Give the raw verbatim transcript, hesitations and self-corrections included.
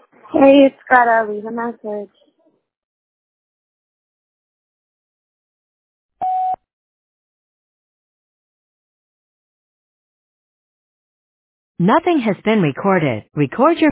Hey, it's gotta leave a message. Nothing has been recorded. Record your